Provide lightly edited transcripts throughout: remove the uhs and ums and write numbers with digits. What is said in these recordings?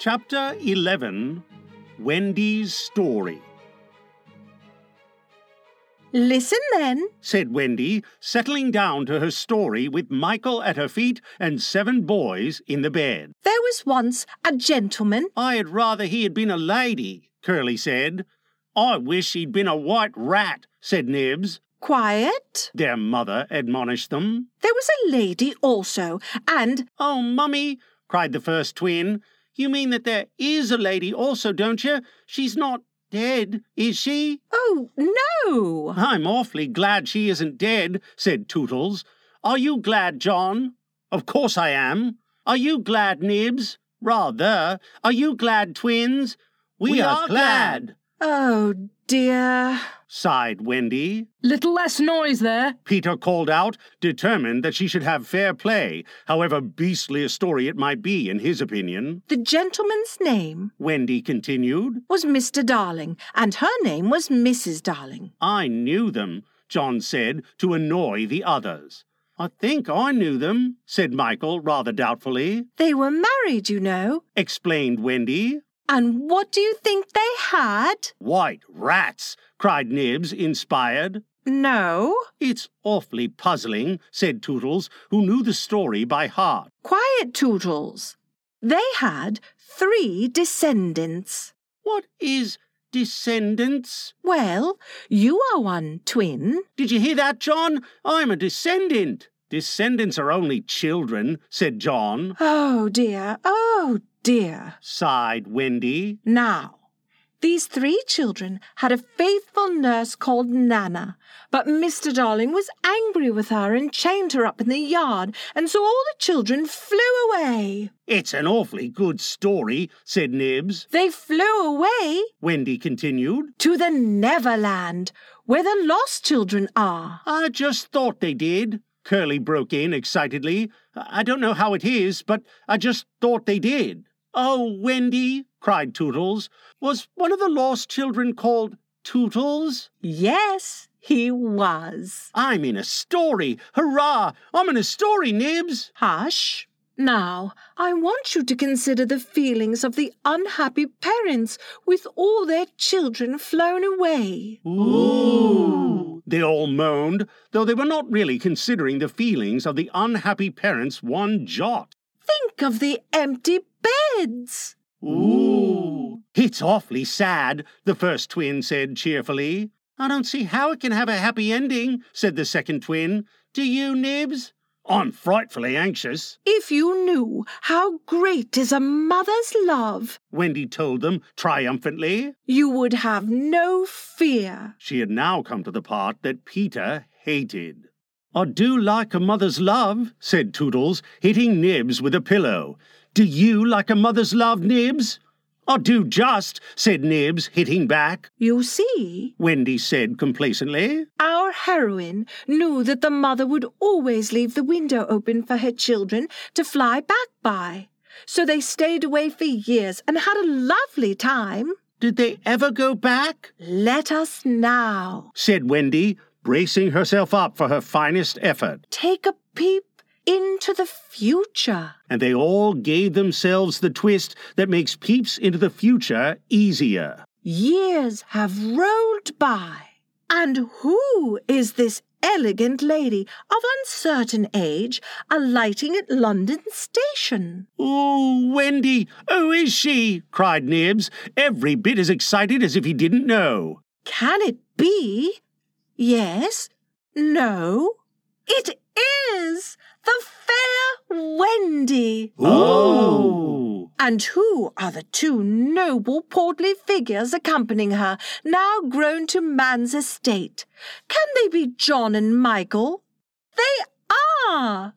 Chapter 11, Wendy's Story. "Listen, then," said Wendy, settling down to her story with Michael at her feet and 7 boys in the bed. "There was once a gentleman—" "I'd rather he had been a lady," Curly said. "I wish he'd been a white rat," said Nibs. "Quiet," their mother admonished them. "There was a lady also, and—" "Oh, Mummy," cried the first twin, "you mean that there is a lady also, don't you? She's not dead, is she?" "Oh, no." "I'm awfully glad she isn't dead," said Tootles. "Are you glad, John?" "Of course I am." "Are you glad, Nibs?" "Rather." "Are you glad, twins?" We are glad. "Oh, dear," sighed Wendy. "Little less noise there," Peter called out, determined that she should have fair play, however beastly a story it might be in his opinion. "The gentleman's name," Wendy continued, "was Mr. Darling, and her name was Mrs. Darling." "I knew them," John said, to annoy the others. "I think I knew them," said Michael rather doubtfully. "They were married, you know," explained Wendy. "And what do you think they had?" "White rats," cried Nibs, inspired. "No." "It's awfully puzzling," said Tootles, who knew the story by heart. "Quiet, Tootles. They had 3 descendants." "What is descendants?" "Well, you are one, twin." "Did you hear that, John? I'm a descendant." "Descendants are only children," said John. "Oh, dear, sighed Wendy. "Now, these 3 children had a faithful nurse called Nana, but Mr. Darling was angry with her and chained her up in the yard, and so all the children flew away." "It's an awfully good story," said Nibs. "They flew away," Wendy continued, "to the Neverland, where the lost children are." "I just thought they did," Curly broke in excitedly. "I don't know how it is, but I just thought they did." "Oh, Wendy," cried Tootles, "was one of the lost children called Tootles?" "Yes, he was." "I'm in a story! Hurrah! I'm in a story, Nibs!" "Hush. Now, I want you to consider the feelings of the unhappy parents with all their children flown away." "Ooh!" they all moaned, though they were not really considering the feelings of the unhappy parents one jot. "Think of the empty beds." "Ooh! It's awfully sad," the first twin said cheerfully. "I don't see how it can have a happy ending," said the second twin. "Do you, Nibs?" "I'm frightfully anxious." "If you knew how great is a mother's love," Wendy told them triumphantly, "you would have no fear." She had now come to the part that Peter hated. "I do like a mother's love," said Tootles, hitting Nibs with a pillow. "Do you like a mother's love, Nibs?" "I do just," said Nibs, hitting back. "You see," Wendy said complacently, "our heroine knew that the mother would always leave the window open for her children to fly back by. So they stayed away for years and had a lovely time." "Did they ever go back?" "Let us now," said Wendy, bracing herself up for her finest effort. "take a peep into the future." And they all gave themselves the twist that makes peeps into the future easier. "Years have rolled by. And who is this elegant lady of uncertain age alighting at London Station?" "Ooh, Wendy, who is she?" cried Nibs, every bit as excited as if he didn't know. "Can it be? Yes? No? It is the fair Wendy." "Oh!" "And who are the 2 noble portly figures accompanying her, now grown to man's estate? Can they be John and Michael?" "They are."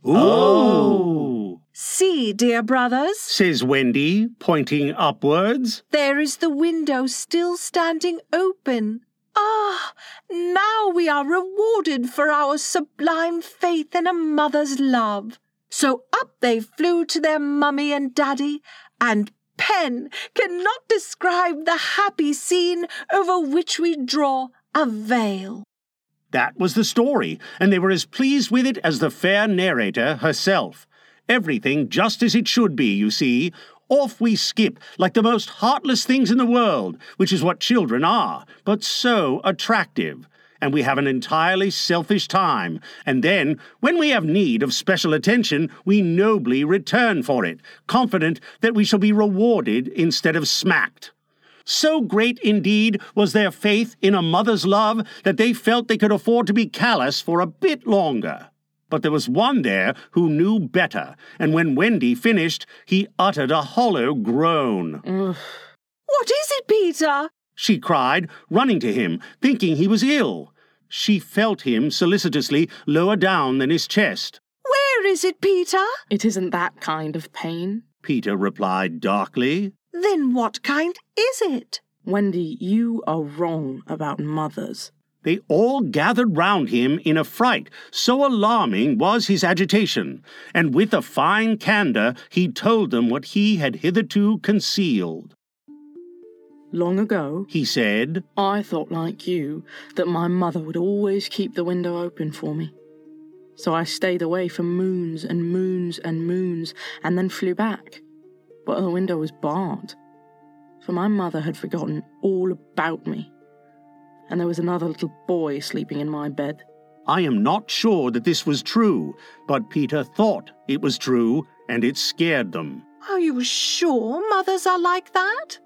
"Oh!" "See, dear brothers," says Wendy, pointing upwards. "there is the window still standing open. Ah, now we are rewarded for our sublime faith in a mother's love." So up they flew to their mummy and daddy, and pen cannot describe the happy scene over which we draw a veil. That was the story, and they were as pleased with it as the fair narrator herself. Everything just as it should be, you see. Off we skip like the most heartless things in the world, which is what children are, but so attractive. And we have an entirely selfish time, and then, when we have need of special attention, we nobly return for it, confident that we shall be rewarded instead of smacked. So great, indeed, was their faith in a mother's love that they felt they could afford to be callous for a bit longer. But there was one there who knew better, and when Wendy finished, he uttered a hollow groan. What is it, Peter? She cried, running to him, thinking he was ill. She felt him solicitously lower down than his chest. Where is it, Peter? It isn't that kind of pain. Peter replied darkly. Then what kind is it? Wendy, you are wrong about mothers. They all gathered round him in a fright, so alarming was his agitation, and with a fine candour he told them what he had hitherto concealed. Long ago, He said, I thought like you that my mother would always keep the window open for me. So I stayed away for moons and moons and moons, and then flew back. But the window was barred, for my mother had forgotten all about me. And there was another little boy sleeping in my bed. I am not sure that this was true, but Peter thought it was true, and it scared them. Are you sure mothers are like that?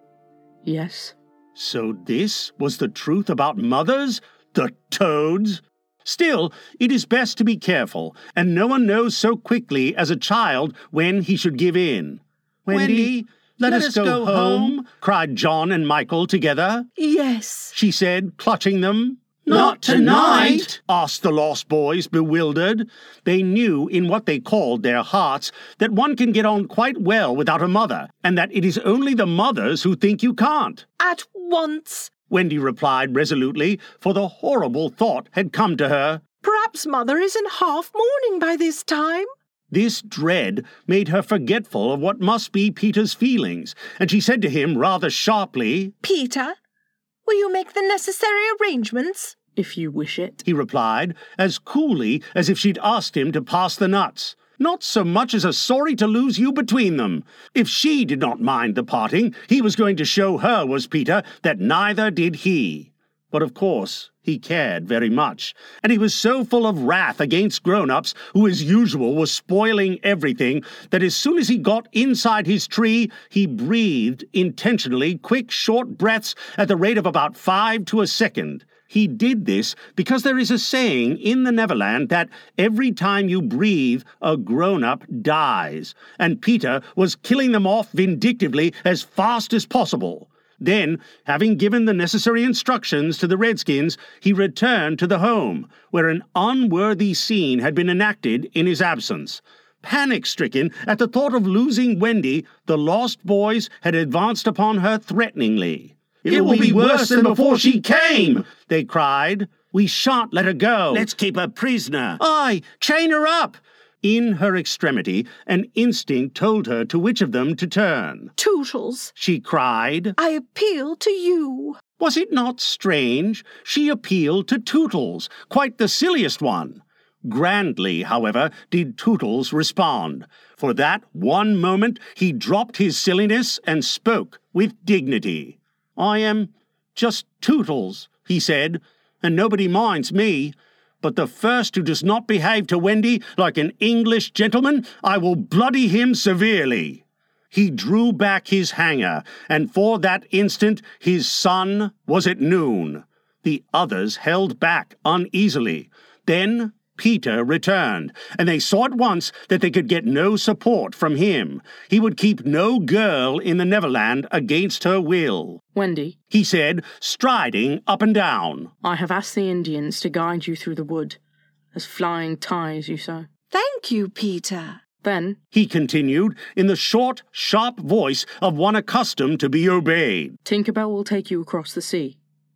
Yes. So this was the truth about mothers? The toads? Still, it is best to be careful, and no one knows so quickly as a child when he should give in. Wendy, let us go home, cried John and Michael together. Yes. She said, clutching them. Not tonight, asked the lost boys, bewildered. They knew in what they called their hearts that one can get on quite well without a mother, and that it is only the mothers who think you can't. At once. Wendy replied resolutely, for the horrible thought had come to her. Perhaps Mother is in half mourning by this time. This dread made her forgetful of what must be Peter's feelings, and she said to him rather sharply, Peter, will you make the necessary arrangements? If you wish it. He replied, as coolly as if she'd asked him to pass the nuts. Not so much as a sorry to lose you between them. If she did not mind the parting, he was going to show her, was Peter, that neither did he. But of course, he cared very much, and he was so full of wrath against grown-ups, who as usual were spoiling everything, that as soon as he got inside his tree, he breathed intentionally quick, short breaths at the rate of about 5 to a second. He did this because there is a saying in the Neverland that every time you breathe, a grown-up dies, and Peter was killing them off vindictively as fast as possible. Then, having given the necessary instructions to the Redskins, he returned to the home, where an unworthy scene had been enacted in his absence. Panic-stricken at the thought of losing Wendy, the lost boys had advanced upon her threateningly. It will be worse than before she came, they cried. We shan't let her go. Let's keep her prisoner. Aye, chain her up. In her extremity, an instinct told her to which of them to turn. Tootles, She cried. I appeal to you. Was it not strange? She appealed to Tootles, quite the silliest one. Grandly, however, did Tootles respond. For that one moment he dropped his silliness and spoke with dignity. I am just Tootles, he said, and nobody minds me. But the first who does not behave to Wendy like an English gentleman, I will bloody him severely. He drew back his hanger, and for that instant his sun was at noon. The others held back uneasily. Then Peter returned, and they saw at once that they could get no support from him. He would keep no girl in the Neverland against her will. Wendy, He said, striding up and down. I have asked the Indians to guide you through the wood, as flying ties you so. Thank you, Peter. Then, He continued, in the short, sharp voice of one accustomed to be obeyed. Tinkerbell will take you across the sea.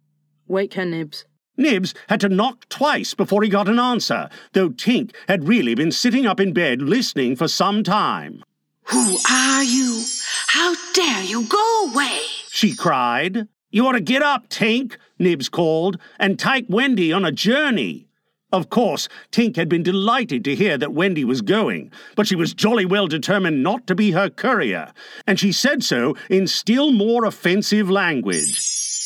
Wake her, Nibs. Nibs had to knock twice before he got an answer, though Tink had really been sitting up in bed listening for some time. Who are you? How dare you go away? She cried. You ought to get up, Tink, Nibs called, and take Wendy on a journey. Of course, Tink had been delighted to hear that Wendy was going, but she was jolly well determined not to be her courier, and she said so in still more offensive language.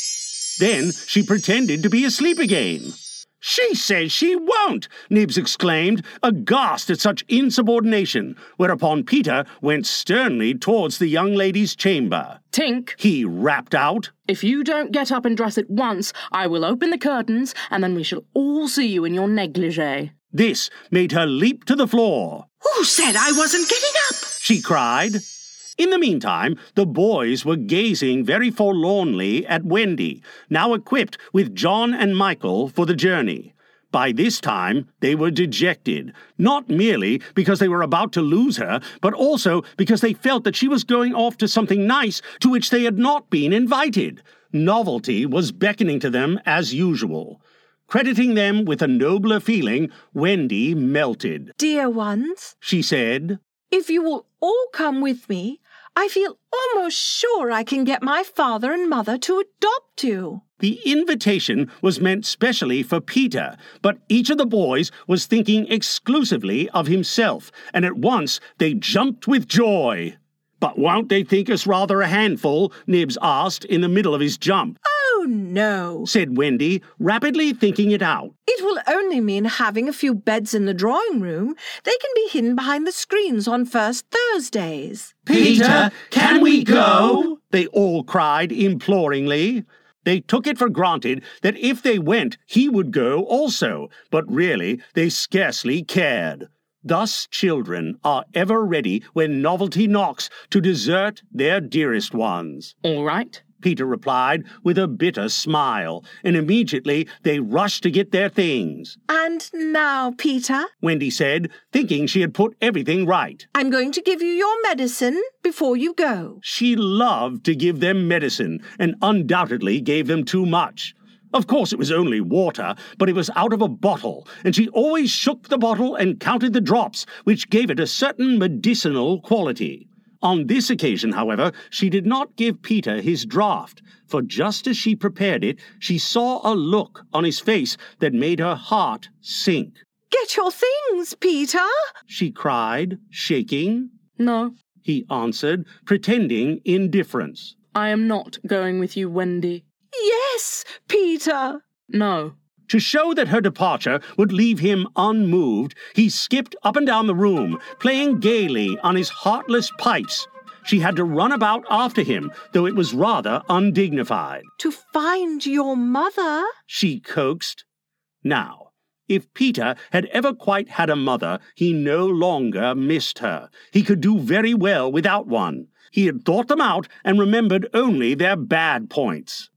Then she pretended to be asleep again. "She says she won't!" Nibs exclaimed, aghast at such insubordination, whereupon Peter went sternly towards the young lady's chamber. Tink, He rapped out. if you don't get up and dress at once, I will open the curtains, and then we shall all see you in your negligee. This made her leap to the floor. Who said I wasn't getting up? She cried. In the meantime, the boys were gazing very forlornly at Wendy, now equipped with John and Michael for the journey. By this time, they were dejected, not merely because they were about to lose her, but also because they felt that she was going off to something nice to which they had not been invited. Novelty was beckoning to them as usual. Crediting them with a nobler feeling, Wendy melted. Dear ones, She said, if you will all come with me, I feel almost sure I can get my father and mother to adopt you. The invitation was meant specially for Peter, but each of the boys was thinking exclusively of himself, and at once they jumped with joy. "But won't they think us rather a handful?" Nibs asked in the middle of his jump. Oh, no. Said Wendy, rapidly thinking it out. It will only mean having a few beds in the drawing room. They can be hidden behind the screens on first Thursdays. "Peter, can we go?" they all cried imploringly. They took it for granted that if they went, he would go also, but really they scarcely cared. Thus children are ever ready when novelty knocks to desert their dearest ones. All right. Peter replied with a bitter smile, and immediately they rushed to get their things. And now, Peter, Wendy said, thinking she had put everything right. I'm going to give you your medicine before you go. She loved to give them medicine, and undoubtedly gave them too much. Of course it was only water, but it was out of a bottle, and she always shook the bottle and counted the drops, which gave it a certain medicinal quality. On this occasion, however, she did not give Peter his draught, for just as she prepared it, she saw a look on his face that made her heart sink. Get your things, Peter. She cried, shaking. No, He answered, pretending indifference. I am not going with you, Wendy. Yes, Peter. No. To show that her departure would leave him unmoved, he skipped up and down the room, playing gaily on his heartless pipes. She had to run about after him, though it was rather undignified. To find your mother. She coaxed. Now, if Peter had ever quite had a mother, he no longer missed her. He could do very well without one. He had thought them out and remembered only their bad points.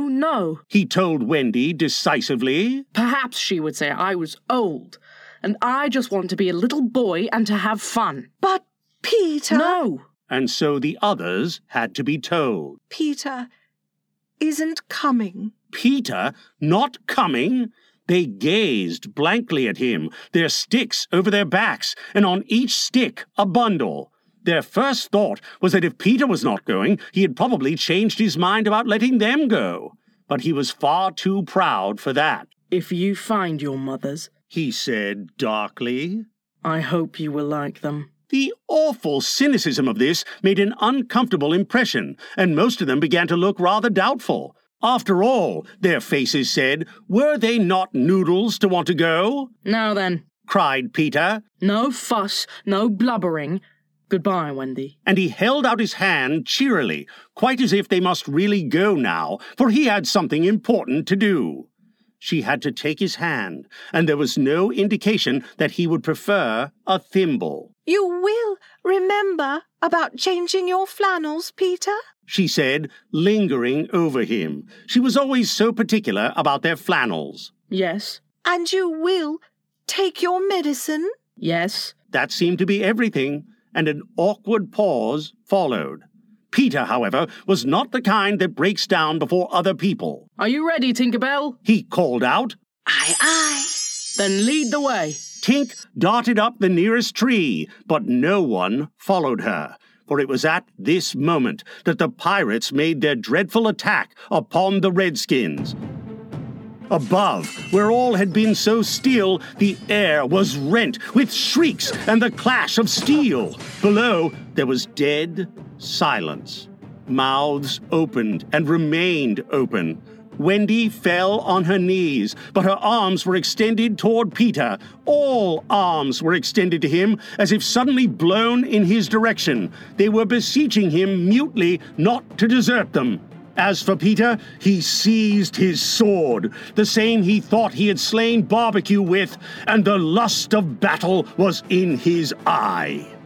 No. He told Wendy decisively. Perhaps she would say I was old, and I just want to be a little boy and to have fun. But Peter. No. And so the others had to be told. Peter isn't coming. Peter not coming? They gazed blankly at him, their sticks over their backs, and on each stick a bundle. Their first thought was that if Peter was not going, he had probably changed his mind about letting them go. But he was far too proud for that. If you find your mothers, He said darkly. I hope you will like them. The awful cynicism of this made an uncomfortable impression, and most of them began to look rather doubtful. After all, their faces said, were they not noodles to want to go? Now then, Cried Peter, no fuss, no blubbering. Goodbye, Wendy. and he held out his hand cheerily, quite as if they must really go now, for he had something important to do. She had to take his hand, and there was no indication that he would prefer a thimble. You will remember about changing your flannels, Peter? She said, lingering over him. She was always so particular about their flannels. Yes. And you will take your medicine? Yes. That seemed to be everything, and an awkward pause followed. Peter, however, was not the kind that breaks down before other people. Are you ready, Tinkerbell? He called out. Aye. Then lead the way. Tink darted up the nearest tree, but no one followed her, for it was at this moment that the pirates made their dreadful attack upon the Redskins. Above, where all had been so still, the air was rent with shrieks and the clash of steel. Below, there was dead silence. Mouths opened and remained open. Wendy fell on her knees, but her arms were extended toward Peter. All arms were extended to him, as if suddenly blown in his direction. They were beseeching him mutely not to desert them. As for Peter, he seized his sword, the same he thought he had slain Barbecue with, and the lust of battle was in his eye.